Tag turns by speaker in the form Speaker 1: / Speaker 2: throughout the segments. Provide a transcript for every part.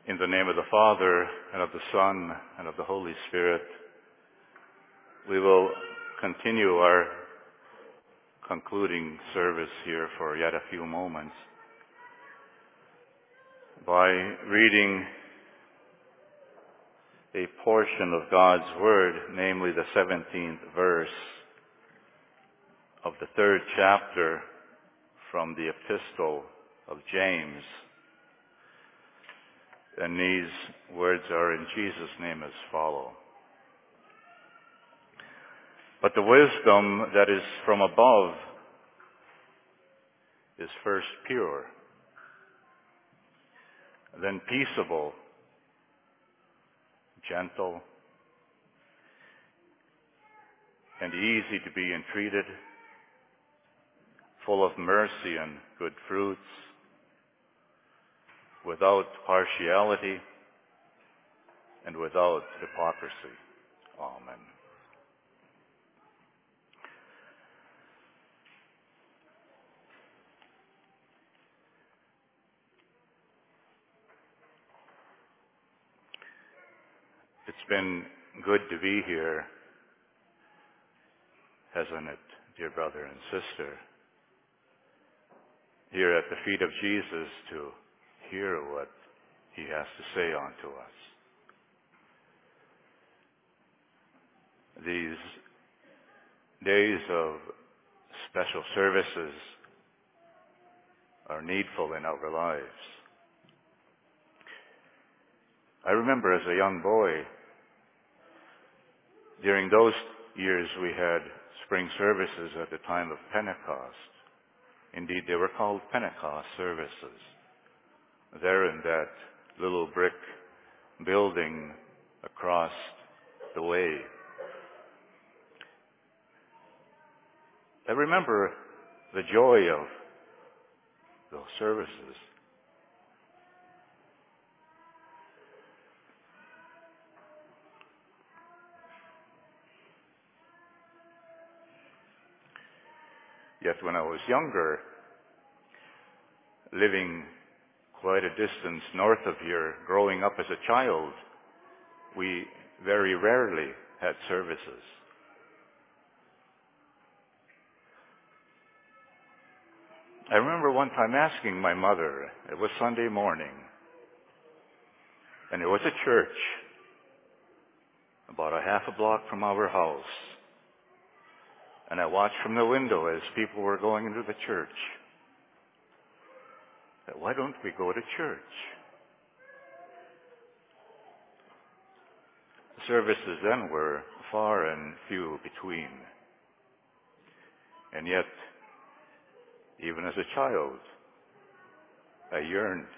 Speaker 1: In the name of the Father, and of the Son, and of the Holy Spirit, we will continue our concluding service here for yet a few moments by reading a portion of God's Word, namely the 17th verse of the 3rd chapter from the Epistle of James. And these words are in Jesus' name as follow. But the wisdom that is from above is first pure, then peaceable, gentle, and easy to be entreated, full of mercy and good fruits, without partiality and without hypocrisy. Amen. It's been good to be here, hasn't it, dear brother and sister? Here at the feet of Jesus to hear what he has to say unto us. These days of special services are needful in our lives. I remember as a young boy, during those years we had spring services at the time of Pentecost. Indeed, they were called Pentecost services. There in that little brick building across the way. I remember the joy of those services. Yet when I was younger, living quite a distance north of here, growing up as a child, we very rarely had services. I remember one time asking my mother, it was Sunday morning, and it was a church about a half a block from our house. And I watched from the window as people were going into the church. Why don't we go to church? The services then were far and few between. And yet, even as a child, I yearned.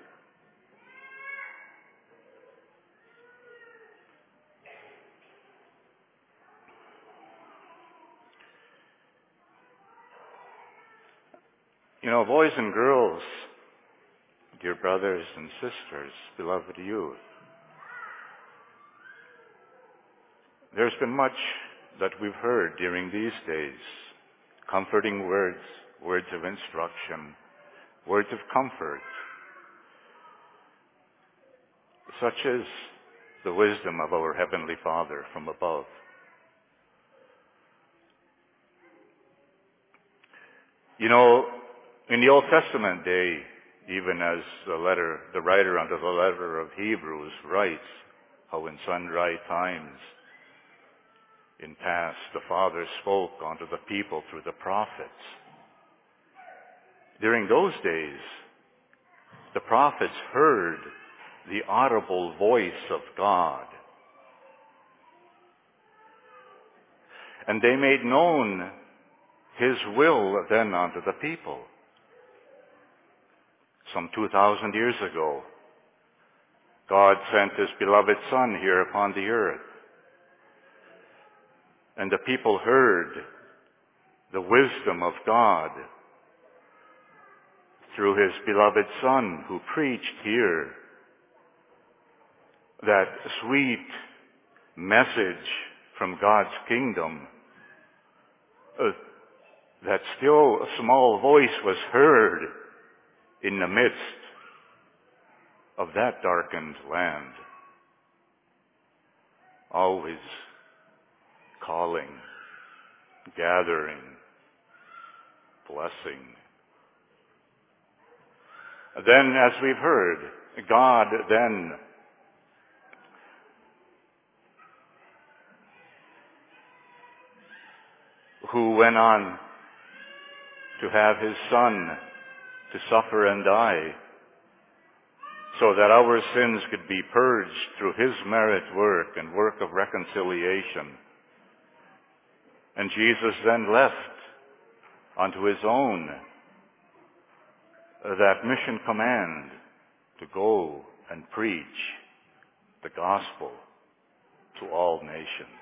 Speaker 1: You know, boys and girls, dear brothers and sisters, beloved youth, there's been much that we've heard during these days. Comforting words, words of instruction, words of comfort, such as the wisdom of our Heavenly Father from above. You know, in the Old Testament day, even as the writer unto the letter of Hebrews writes, how in sundry times in past the Father spoke unto the people through the prophets. During those days, the prophets heard the audible voice of God. And they made known his will then unto the people. Some 2,000 years ago, God sent his beloved Son here upon the earth. And the people heard the wisdom of God through his beloved Son who preached here that sweet message from God's kingdom. That still small voice was heard in the midst of that darkened land, always calling, gathering, blessing. Then, as we've heard, God then who went on to have his Son to suffer and die so that our sins could be purged through his merit work and work of reconciliation. And Jesus then left unto his own that mission command to go and preach the gospel to all nations.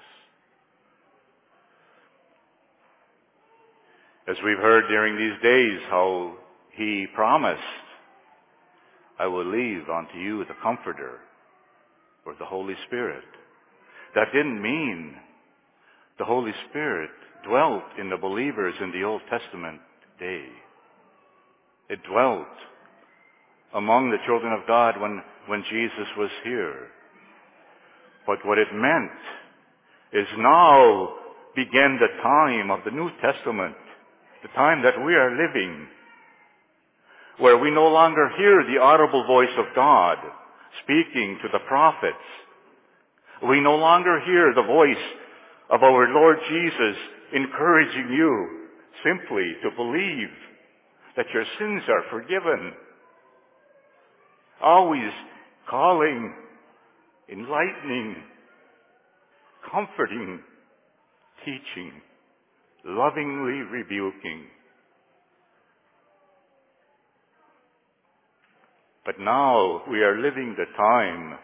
Speaker 1: As we've heard during these days, how he promised, I will leave unto you the Comforter, or the Holy Spirit. That didn't mean the Holy Spirit dwelt in the believers in the Old Testament day. It dwelt among the children of God when Jesus was here. But what it meant is now began the time of the New Testament, the time that we are living, where we no longer hear the audible voice of God speaking to the prophets. We no longer hear the voice of our Lord Jesus encouraging you simply to believe that your sins are forgiven. Always calling, enlightening, comforting, teaching, lovingly rebuking. But now we are living the time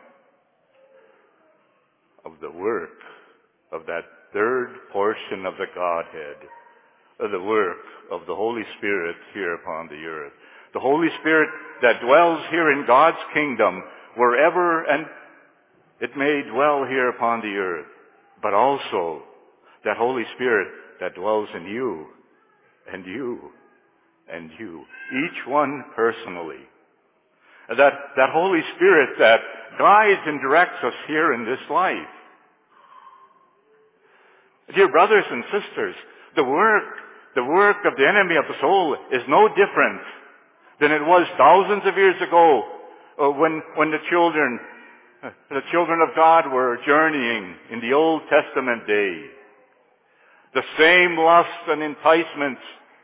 Speaker 1: of the work of that third portion of the Godhead, of the work of the Holy Spirit here upon the earth. The Holy Spirit that dwells here in God's kingdom, wherever and it may dwell here upon the earth, but also that Holy Spirit that dwells in you, and you, and you, each one personally. That Holy Spirit that guides and directs us here in this life. Dear brothers and sisters, the work of the enemy of the soul is no different than it was thousands of years ago when the children of God were journeying in the Old Testament day. The same lusts and enticements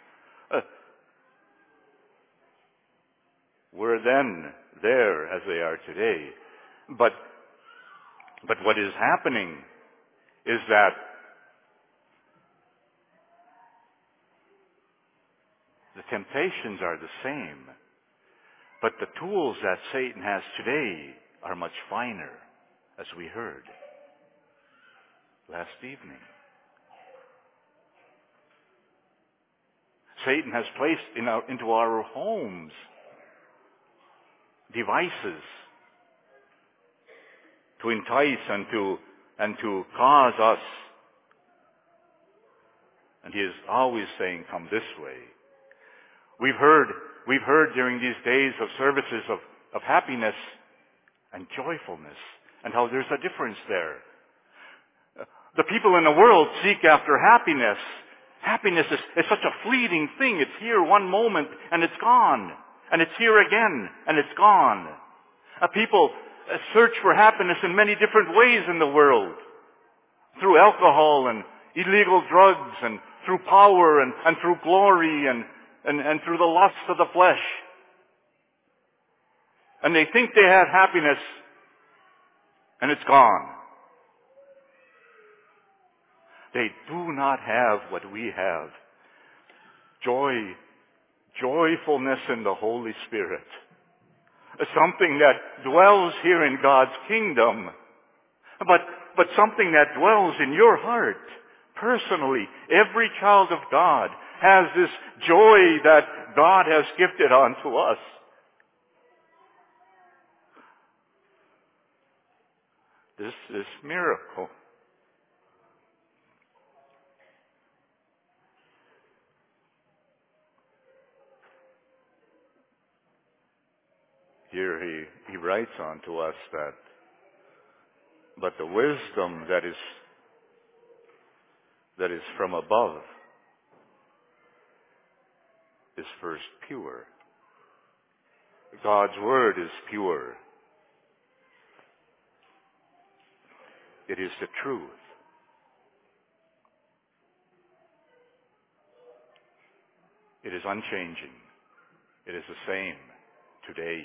Speaker 1: were then there as they are today. But what is happening is that the temptations are the same, but the tools that Satan has today are much finer, as we heard last evening. Satan has placed into our homes devices to entice and to cause us. And he is always saying, come this way. We've heard during these days of services of happiness and joyfulness, and how there's a difference there. The people in the world seek after happiness. Happiness is such a fleeting thing. It's here one moment and it's gone. And it's here again and it's gone. People search for happiness in many different ways in the world. Through alcohol and illegal drugs, and through power and through glory and through the lusts of the flesh. And they think they have happiness and it's gone. They do not have what we have. Joyfulness in the Holy Spirit. Something that dwells here in God's kingdom. But something that dwells in your heart. Personally, every child of God has this joy that God has gifted unto us. This miracle. Here he writes on to us that, but the wisdom that is from above is first pure. God's word is pure. It is the truth. It is unchanging. It is the same today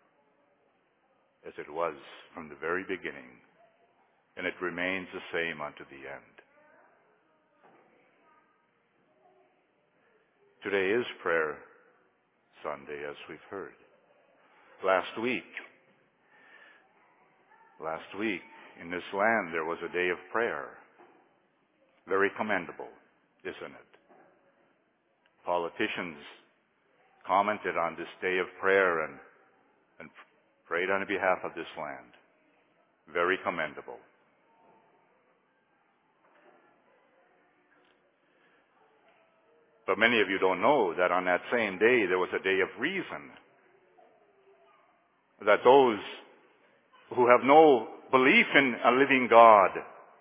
Speaker 1: as it was from the very beginning, and it remains the same unto the end. Today is Prayer Sunday, as we've heard. Last week, in this land, there was a day of prayer. Very commendable, isn't it? Politicians commented on this day of prayer and prayed on behalf of this land. Very commendable. But many of you don't know that on that same day there was a day of reason. That those who have no belief in a living God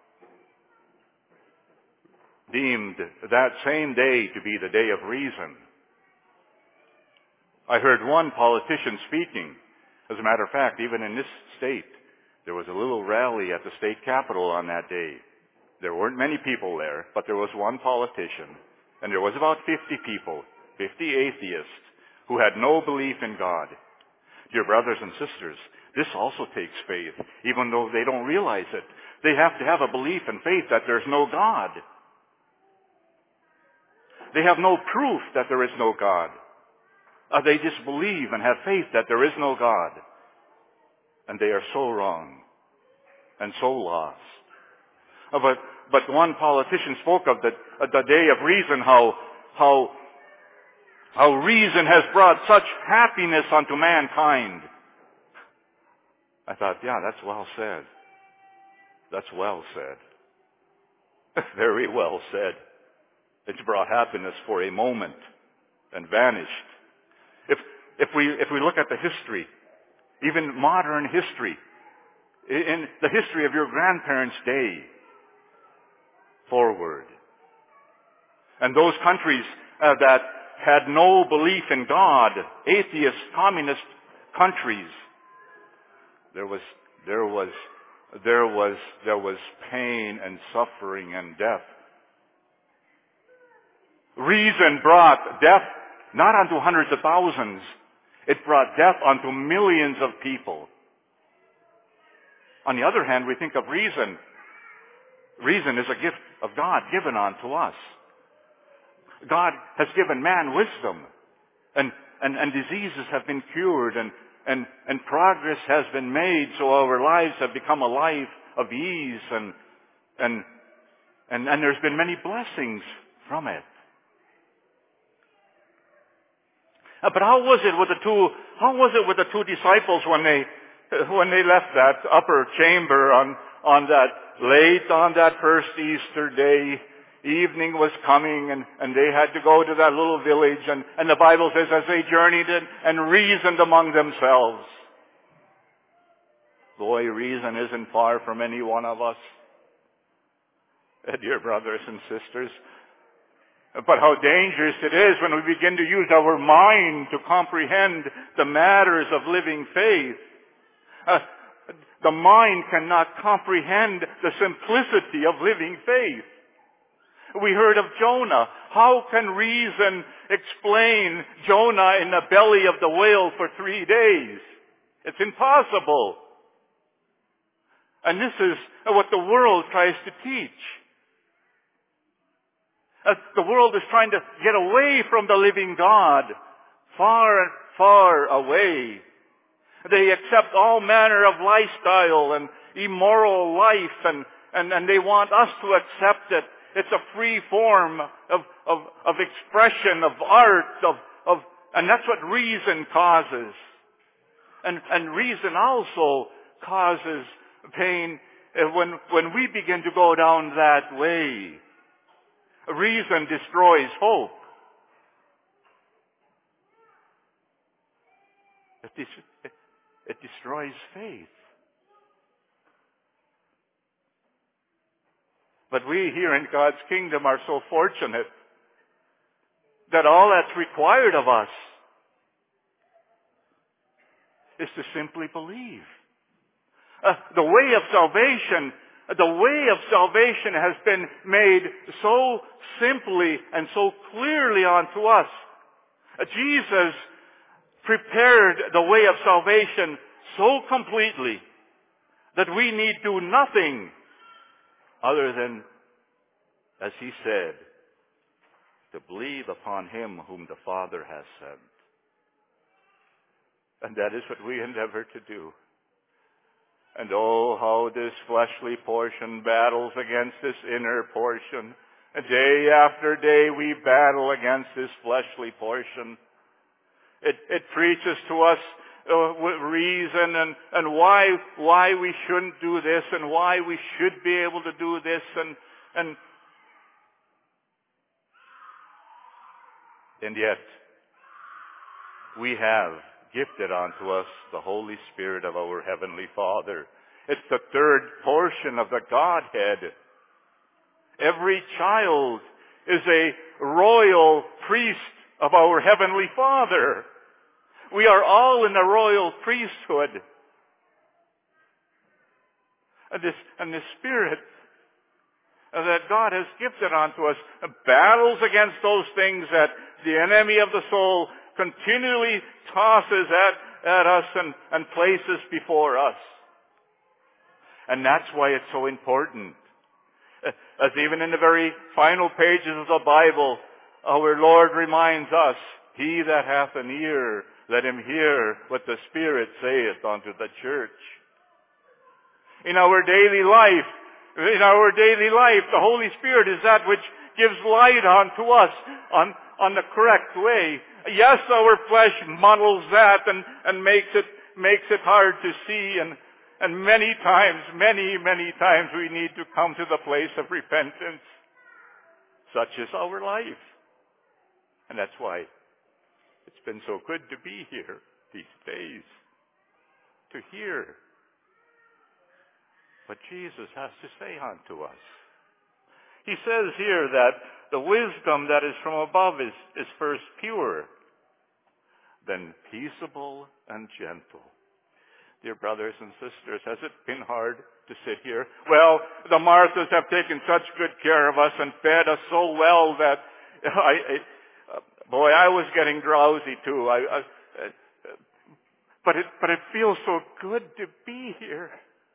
Speaker 1: deemed that same day to be the day of reason. I heard one politician speaking. As a matter of fact, even in this state, there was a little rally at the state capitol on that day. There weren't many people there, but there was one politician, and there was about 50 people, 50 atheists, who had no belief in God. Dear brothers and sisters, this also takes faith, even though they don't realize it. They have to have a belief and faith that there's no God. They have no proof that there is no God. They just believe and have faith that there is no God. And they are so wrong and so lost. But one politician spoke of the day of reason, how reason has brought such happiness unto mankind. I thought, yeah, that's well said. That's well said. Very well said. It's brought happiness for a moment and vanished. If we look at the history, even modern history, in the history of your grandparents' day forward, and those countries that had no belief in God, atheist, communist countries, there was pain and suffering and death. Reason brought death not unto hundreds of thousands. It brought death unto millions of people. On the other hand, we think of reason. Reason is a gift of God given unto us. God has given man wisdom, and diseases have been cured, and progress has been made, so our lives have become a life of ease, and there's been many blessings from it. But how was it with the two disciples when they left that upper chamber on that first Easter day? Evening was coming, and they had to go to that little village, and the Bible says as they journeyed and reasoned among themselves. Boy, reason isn't far from any one of us, dear brothers and sisters. But how dangerous it is when we begin to use our mind to comprehend the matters of living faith. The mind cannot comprehend the simplicity of living faith. We heard of Jonah. How can reason explain Jonah in the belly of the whale for 3 days? It's impossible. And this is what the world tries to teach. The world is trying to get away from the living God, far and far away. They accept all manner of lifestyle and immoral life, and they want us to accept it. It's a free form of expression, of art, and that's what reason causes. And reason also causes pain when we begin to go down that way. Reason destroys hope. It destroys faith. But we here in God's kingdom are so fortunate that all that's required of us is to simply believe. The way of salvation has been made so simply and so clearly unto us. Jesus prepared the way of salvation so completely that we need do nothing other than, as he said, to believe upon him whom the Father has sent. And that is what we endeavor to do. And oh, how this fleshly portion battles against this inner portion. And day after day we battle against this fleshly portion. It preaches to us with reason and why we shouldn't do this and why we should be able to do this and yet we have gifted unto us the Holy Spirit of our Heavenly Father. It's the third portion of the Godhead. Every child is a royal priest of our Heavenly Father. We are all in the royal priesthood. And the Spirit that God has gifted unto us battles against those things that the enemy of the soul continually tosses at us and places before us. And that's why it's so important. As even in the very final pages of the Bible, our Lord reminds us, he that hath an ear, let him hear what the Spirit saith unto the church. In our daily life, the Holy Spirit is that which gives light unto us on the correct way. Yes, our flesh muddles that and makes it hard to see, and many times we need to come to the place of repentance. Such is our life. And that's why it's been so good to be here these days, to hear what Jesus has to say unto us. He says here that the wisdom that is from above is first pure, then peaceable and gentle. Dear brothers and sisters, has it been hard to sit here? Well, the Marthas have taken such good care of us and fed us so well that I was getting drowsy too. But it feels so good to be here,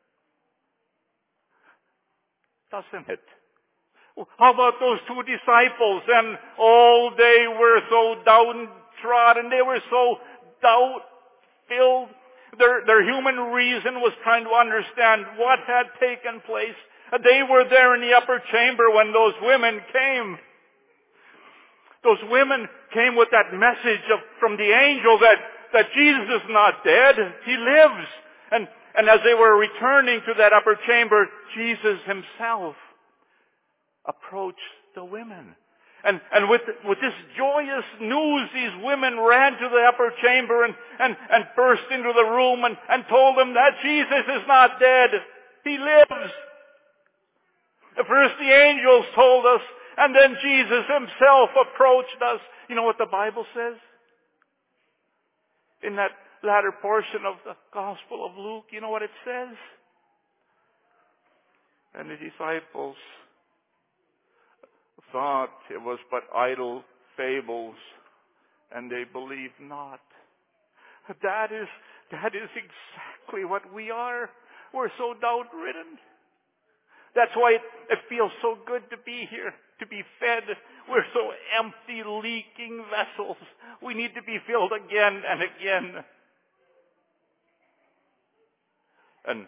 Speaker 1: doesn't it? How about those two disciples? And they were so downtrodden. They were so doubt-filled. Their human reason was trying to understand what had taken place. They were there in the upper chamber when those women came. Those women came with that message from the angel that Jesus is not dead. He lives. And as they were returning to that upper chamber, Jesus himself approached the women. And with this joyous news, these women ran to the upper chamber and burst into the room and told them that Jesus is not dead. He lives. First the angels told us, and then Jesus himself approached us. You know what the Bible says? In that latter portion of the Gospel of Luke, you know what it says? And the disciples thought it was but idle fables, and they believed not. That is exactly what we are. We're so doubt-ridden. That's why it feels so good to be here, to be fed. We're so empty, leaking vessels. We need to be filled again and again. And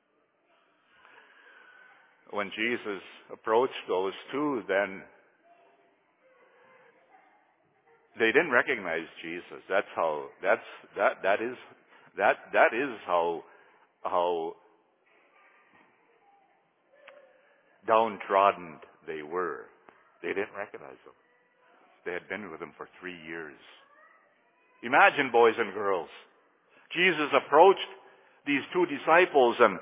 Speaker 1: when Jesus approached those two, then they didn't recognize Jesus. That is how downtrodden they were. They didn't recognize him. They had been with him for 3 years. Imagine, boys and girls, Jesus approached these two disciples, and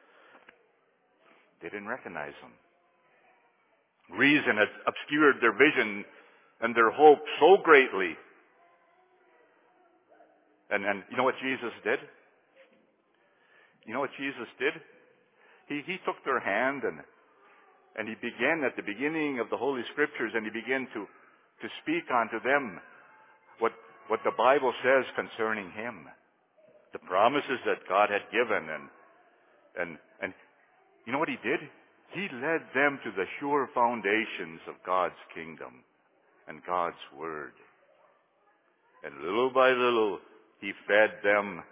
Speaker 1: they didn't recognize him. Reason had obscured their vision and their hope so greatly. And you know what Jesus did? You know what Jesus did? He took their hand and he began at the beginning of the Holy Scriptures, and he began to speak unto them what the Bible says concerning him. The promises that God had given, and you know what he did? He led them to the sure foundations of God's kingdom and God's Word. And little by little, he fed them.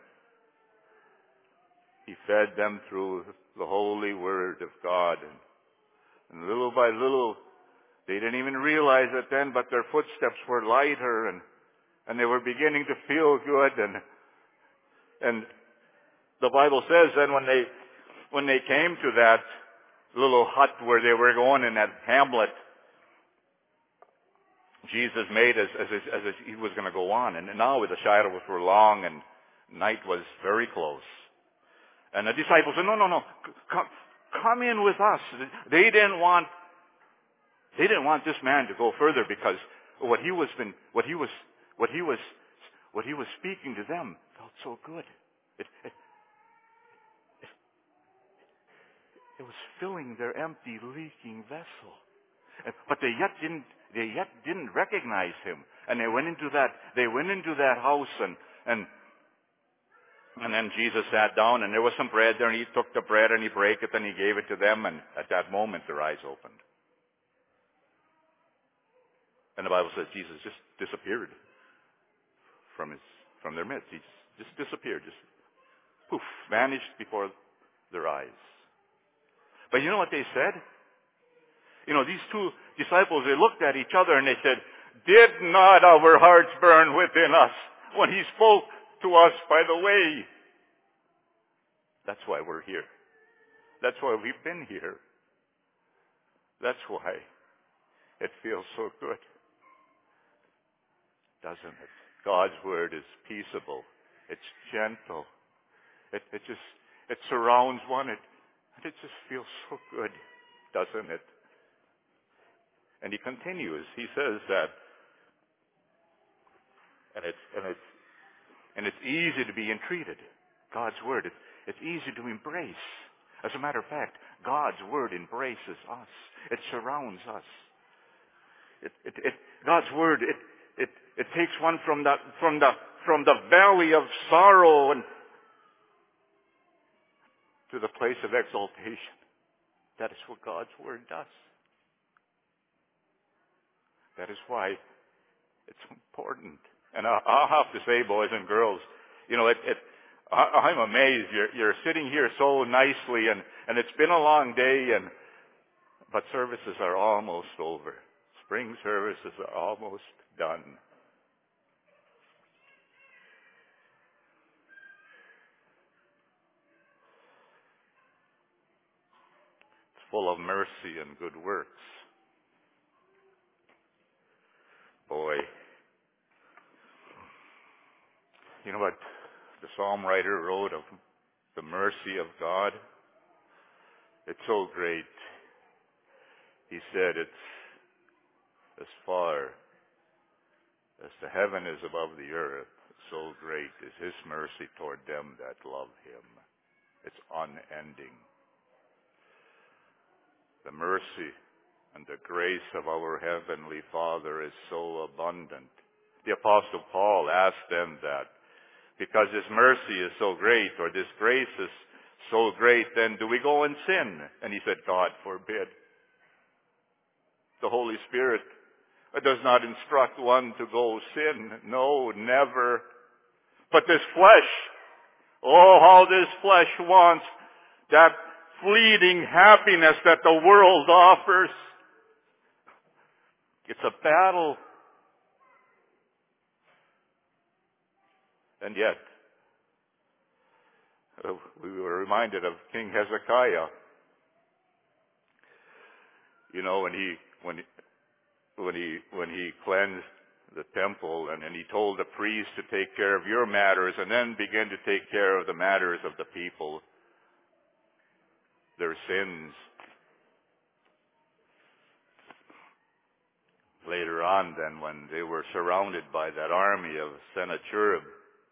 Speaker 1: He fed them through the holy Word of God. And little by little, they didn't even realize it then, but their footsteps were lighter, and they were beginning to feel good. And the Bible says then when they came to that little hut where they were going in that hamlet, Jesus made as he was going to go on. And now the shadows were long and night was very close. And the disciples said, no, come in with us. They didn't want this man to go further, because what he was speaking to them felt so good. It was filling their empty, leaking vessel. But they yet didn't recognize him. And they went into that house, and then Jesus sat down, and there was some bread there, and he took the bread and he broke it and he gave it to them, and at that moment their eyes opened. And the Bible says Jesus just disappeared from their midst. He just disappeared, just poof, vanished before their eyes. But you know what they said? You know, these two disciples, they looked at each other and they said, "Did not our hearts burn within us when he spoke to us by the way?" That's why we're here. That's why we've been here. That's why it feels so good. Doesn't it? God's Word is peaceable. It's gentle. It surrounds one. And it just feels so good, doesn't it? And he continues. He says that, and it's easy to be entreated. God's Word, it's easy to embrace. As a matter of fact, God's Word embraces us. It surrounds us. God's Word, it takes one from the valley of sorrow and to the place of exaltation. That is what God's Word does. That is why it's important. And I'll have to say, boys and girls, you know, I'm amazed. You're sitting here so nicely, and it's been a long day, but services are almost over. Spring services are almost done. It's full of mercy and good works. Boy, you know what the psalm writer wrote of the mercy of God? It's so great. He said it's as far as the heaven is above the earth, so great is his mercy toward them that love him. It's unending. The mercy and the grace of our Heavenly Father is so abundant. The Apostle Paul asked them that, because His mercy is so great, or this grace is so great, then do we go and sin? And he said, God forbid. The Holy Spirit does not instruct one to go sin. No, never. But this flesh, oh, how this flesh wants that fleeting happiness that the world offers. It's a battle. And yet, we were reminded of King Hezekiah. You know, when he cleansed the temple, and then he told the priest to take care of your matters and then begin to take care of the matters of the people, their sins. Later on then, when they were surrounded by that army of Sennacherib,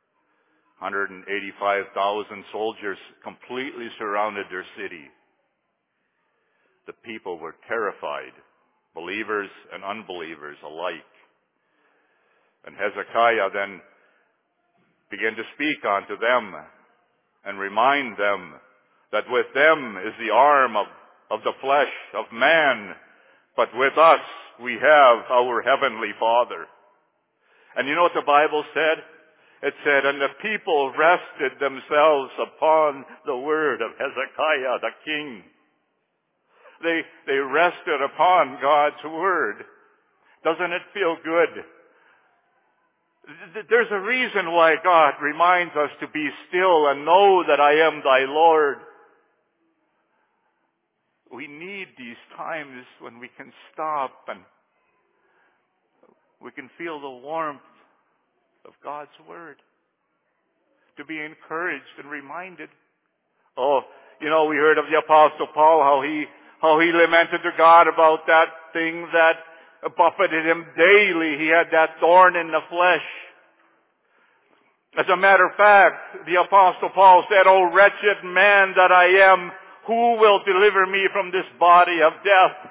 Speaker 1: 185,000 soldiers completely surrounded their city. The people were terrified, believers and unbelievers alike. And Hezekiah then began to speak unto them and remind them that with them is the arm of the flesh of man, but with us we have our heavenly Father. And you know what the Bible said? It said, and the people rested themselves upon the word of Hezekiah the king. They rested upon God's word. Doesn't it feel good? There's a reason why God reminds us to be still and know that I am thy Lord. We need these times when we can stop and we can feel the warmth of God's word. To be encouraged and reminded. Oh, you know, we heard of the Apostle Paul, how he lamented to God about that thing that buffeted him daily. He had that thorn in the flesh. As a matter of fact, the Apostle Paul said, "O wretched man that I am, who will deliver me from this body of death?"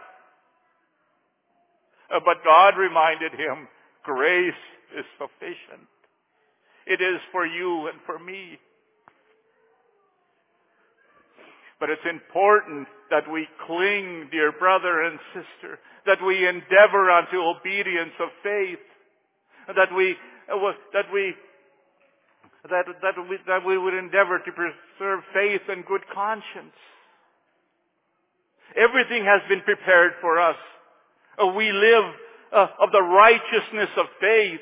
Speaker 1: But God reminded him, grace is sufficient. It is for you and for me. But it's important that we cling, dear brother and sister, that we endeavor unto obedience of faith, that we would endeavor to preserve faith and good conscience. Everything has been prepared for us. We live of the righteousness of faith.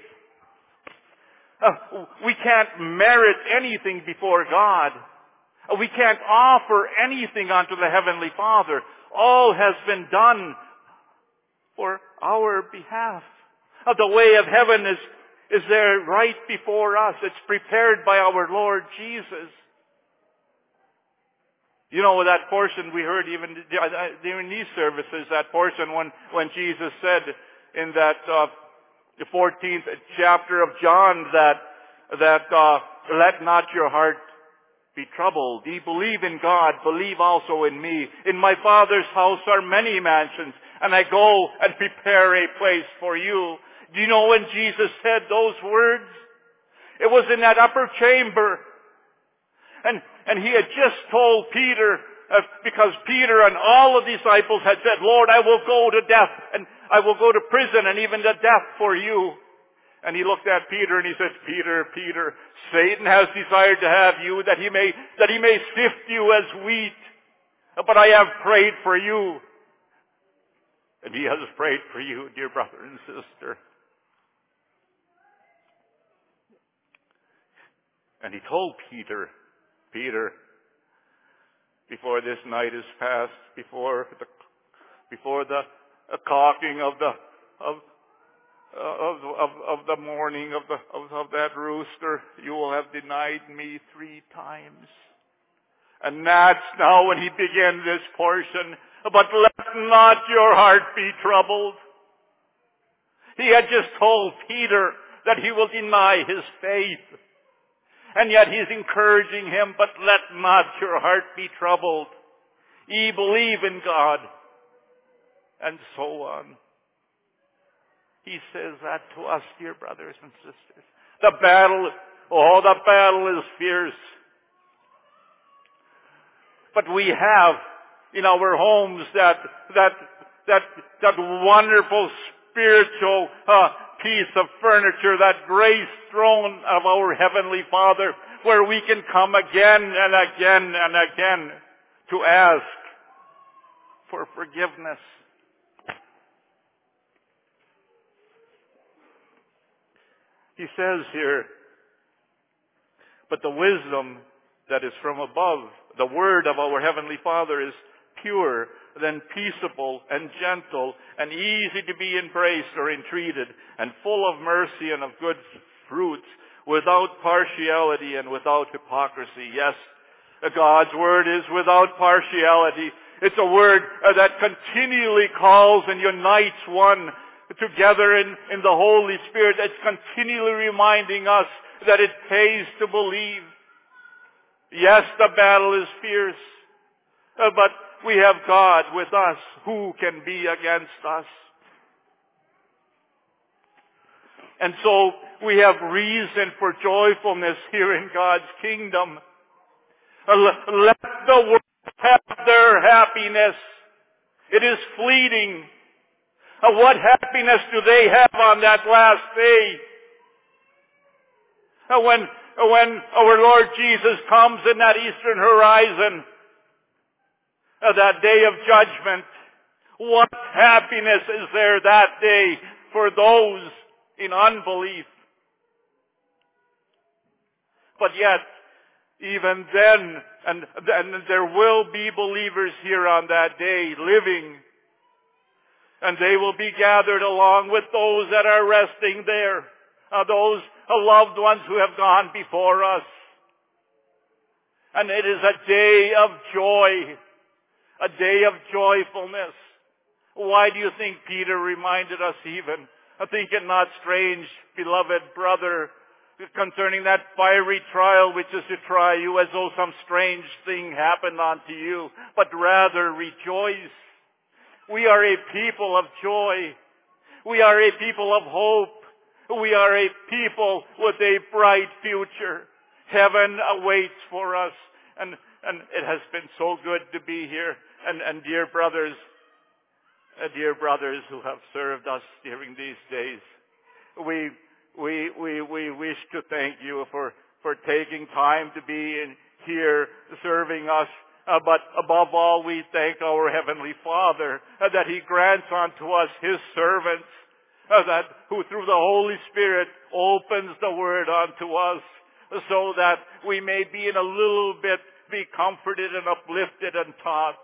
Speaker 1: We can't merit anything before God. We can't offer anything unto the Heavenly Father. All has been done for our behalf. The way of heaven is there right before us. It's prepared by our Lord Jesus. You know, that portion we heard even during these services, that portion when Jesus said in that the 14th chapter of John that let not your heart be troubled. Ye believe in God, believe also in me. In my Father's house are many mansions, and I go and prepare a place for you. Do you know when Jesus said those words? It was in that upper chamber. And he had just told Peter, because Peter and all the disciples had said, Lord, I will go to death, and I will go to prison and even to death for you. And he looked at Peter and he said, Peter, Peter, Satan has desired to have you that he may sift you as wheat. But I have prayed for you. And he has prayed for you, dear brother and sister. And he told Peter, Peter, before this night is past, before the caulking of the morning of that rooster, you will have denied me 3 times. And that's now when he began this portion. But let not your heart be troubled. He had just told Peter that he will deny his faith. And yet he's encouraging him, but let not your heart be troubled. Ye believe in God. And so on. He says that to us, dear brothers and sisters. The battle is fierce. But we have in our homes that wonderful spiritual piece of furniture, that grace throne of our Heavenly Father, where we can come again and again and again to ask for forgiveness. He says here, but the wisdom that is from above, the word of our Heavenly Father, is
Speaker 2: pure, then peaceable and gentle and easy to be embraced or entreated, and full of mercy and of good fruits, without partiality and without hypocrisy. Yes, God's word is without partiality. It's a word that continually calls and unites one together in the Holy Spirit. It's continually reminding us that it pays to believe. Yes, the battle is fierce, but we have God with us. Who can be against us? And so we have reason for joyfulness here in God's kingdom. Let the world have their happiness. It is fleeting. What happiness do they have on that last day? When our Lord Jesus comes in that eastern horizon, that day of judgment, what happiness is there that day for those in unbelief? But yet, even then, and there will be believers here on that day living, and they will be gathered along with those that are resting there, those loved ones who have gone before us. And it is a day of joy, a day of joyfulness. Why do you think Peter reminded us even? I think it not strange, beloved brother, concerning that fiery trial which is to try you, as though some strange thing happened unto you, but rather rejoice. We are a people of joy. We are a people of hope. We are a people with a bright future. Heaven awaits for us. And it has been so good to be here. And dear brothers who have served us during these days, we wish to thank you for taking time to be in here serving us. But above all, we thank our Heavenly Father that He grants unto us His servants, who through the Holy Spirit opens the Word unto us, so that we may be in a little bit be comforted and uplifted and taught.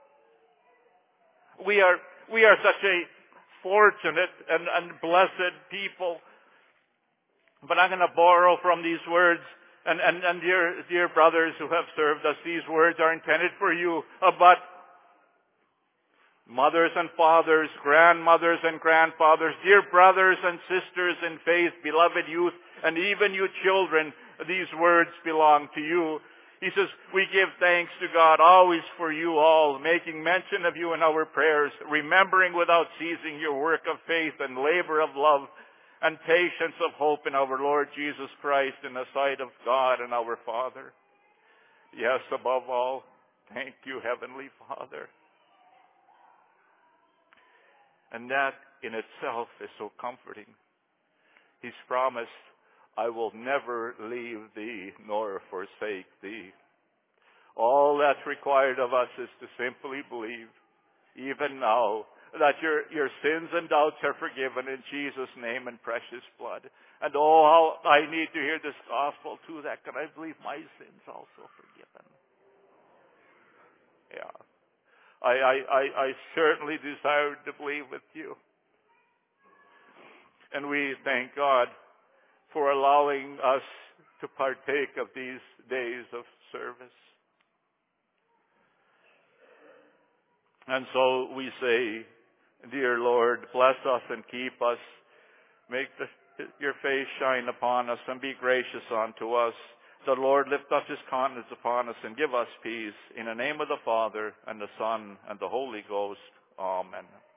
Speaker 2: We are such a fortunate and blessed people. But I'm going to borrow from these words. And dear brothers who have served us, these words are intended for you. But mothers and fathers, grandmothers and grandfathers, dear brothers and sisters in faith, beloved youth, and even you children, these words belong to you. He says, we give thanks to God always for you all, making mention of you in our prayers, remembering without ceasing your work of faith and labor of love, and patience of hope in our Lord Jesus Christ in the sight of God and our Father. Yes, above all, thank you, Heavenly Father. And that in itself is so comforting. He's promised, I will never leave thee nor forsake thee. All that's required of us is to simply believe, even now, that your sins and doubts are forgiven in Jesus' name and precious blood. And oh, how I need to hear this gospel too, that can I believe my sins also forgiven? Yeah. I certainly desire to believe with you. And we thank God for allowing us to partake of these days of service. And so we say, dear Lord, bless us and keep us. Make your face shine upon us and be gracious unto us. The Lord lift up His countenance upon us and give us peace. In the name of the Father, and the Son, and the Holy Ghost. Amen.